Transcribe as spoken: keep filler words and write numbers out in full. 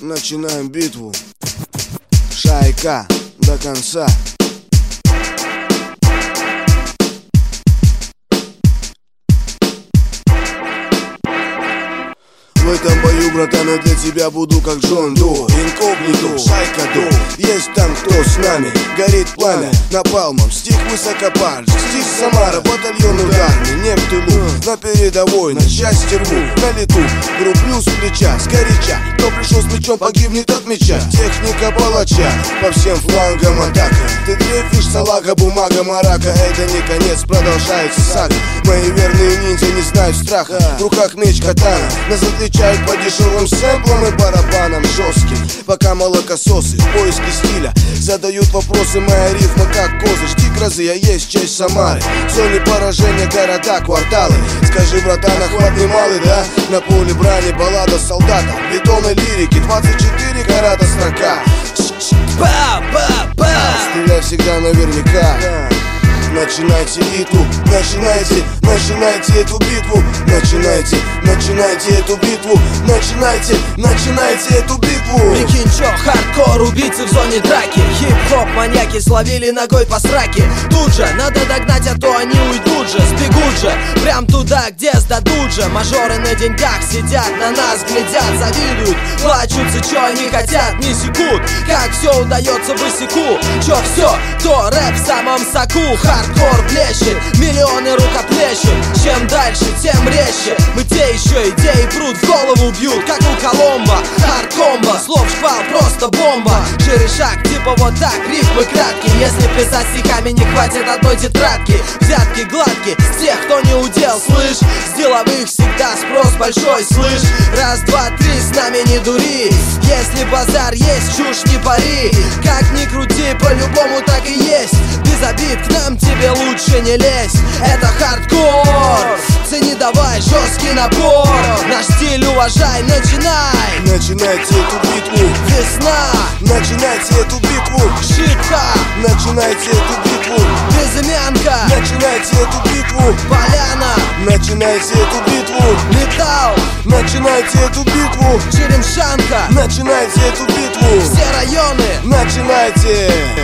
начинаем битву. Шайка до конца. В этом бою, братан, я для тебя буду как Джон Доу. Инкогнито, шайка до. Есть там кто с нами, горит пламя напалмом, стих высокопар, стих Самара, батальон ударный, не в тылу, на передовой, на части рву, на лету, рублю с плеча, сгоряча. Кто пришел с мечом, погибнет от меча. Техника палача, по всем флангам атака. Ты дрейфишь, салага, бумага, марака. Это не конец, продолжается сага. Мои верные ниндзя не знают страха. В руках меч катана, нас отличают по дешевым сэмплам и барабанам жестким. Пока молокососы в поиске стиля задают вопросы, моя рифма как козы. Жди грозы, я есть часть Самары. Зоны поражения, города, кварталы. Скажи, братан, охват немалый, да? На поле брани баллада солдата, бетонной лирики, двадцать четыре карата строка. Стреляй всегда наверняка. Начинайте битву, начинайте, начинайте эту битву. Начинайте, начинайте эту битву. Начинайте, начинайте эту битву. Прикинь, чё, хардкор, убийцы в зоне драки. Хип-хоп, маньяки словили ногой по сраке. Тут же надо догнать, а то они уйдут же, сбегут же прям туда, где сдадут же. Мажоры на деньгах сидят, на нас глядят, завидуют, плачутся, чё они хотят, не секут. Как все удается босику, чё все, то рэп в самом соку. Хардкор блещет, миллионы рукоплещут. Чем дальше, тем резче. Мы те еще идеи прут, в голову бьют, как у Коломбо. Хардкомбо, слов шквал, просто бомба. Шире шаг, типа вот так, рифмы краткие. Если писать стихами не хватит одной тетрадки. Взятки гладкие, с тех, кто не удел, слышь. С деловых всегда спрос большой, слышь. Раз, два, три, с нами не дури. Если базар есть, чушь не пари. Как ни крути, по-любому так и есть. Без обид, к нам тебе лучше не лезь. Это хардкор, цени давай жесткий напор. Наш стиль уважай, начинай. Начинайте эту битву. Весна, начинайте эту битву. шипха, начинайте эту битву. безымянка, начинайте эту битву. поляна, начинайте эту битву. металл, начинайте эту битву. черемшанка, начинайте эту битву. все районы, начинайте.